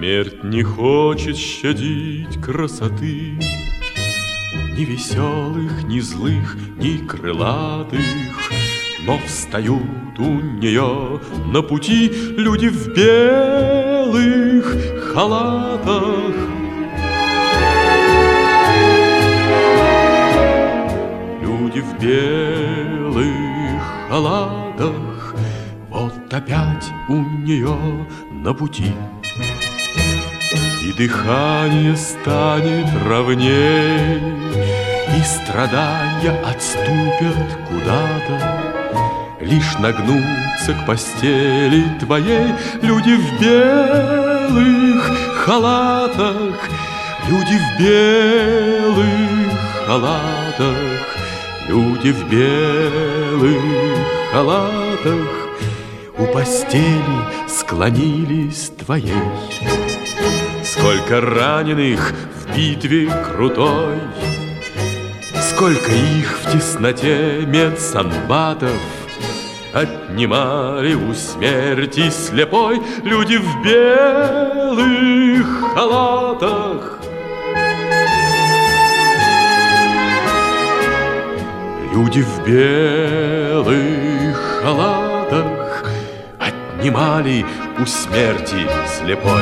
Смерть не хочет щадить красоты ни веселых, ни злых, ни крылатых. Но встают у нее на пути люди в белых халатах. Люди в белых халатах, вот опять у нее на пути. И дыхание станет ровней, и страдания отступят куда-то. Лишь нагнуться к постели твоей люди в белых халатах. Люди в белых халатах, люди в белых халатах у постели склонились твоей. Сколько раненых в битве крутой, сколько их в тесноте медсанбатов отнимали у смерти слепой люди в белых халатах. Люди в белых халатах отнимали у смерти слепой.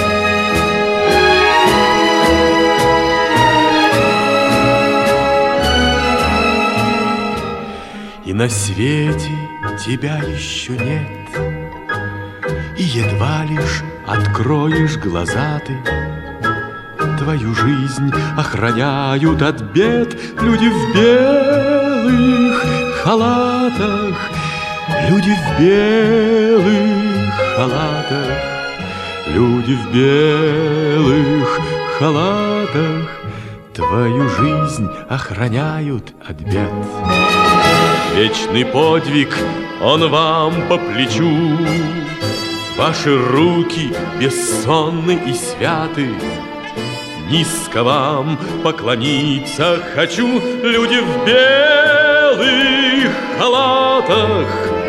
И на свете тебя еще нет, и едва лишь откроешь глаза ты. Твою жизнь охраняют от бед люди в белых халатах. Люди в белых халатах, люди в белых халатах твою жизнь охраняют от бед. Вечный подвиг, он вам по плечу. Ваши руки бессонны и святы. Низко вам поклониться хочу, люди в белых халатах.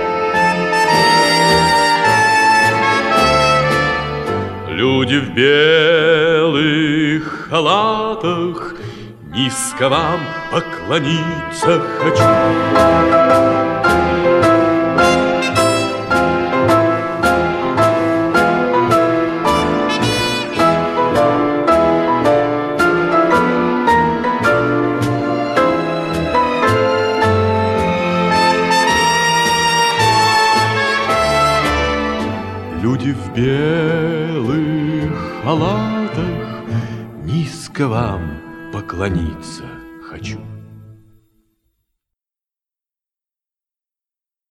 Люди в белых халатах, низко вам поклониться хочу. Люди в белых халатах, низко вам поклониться хочу.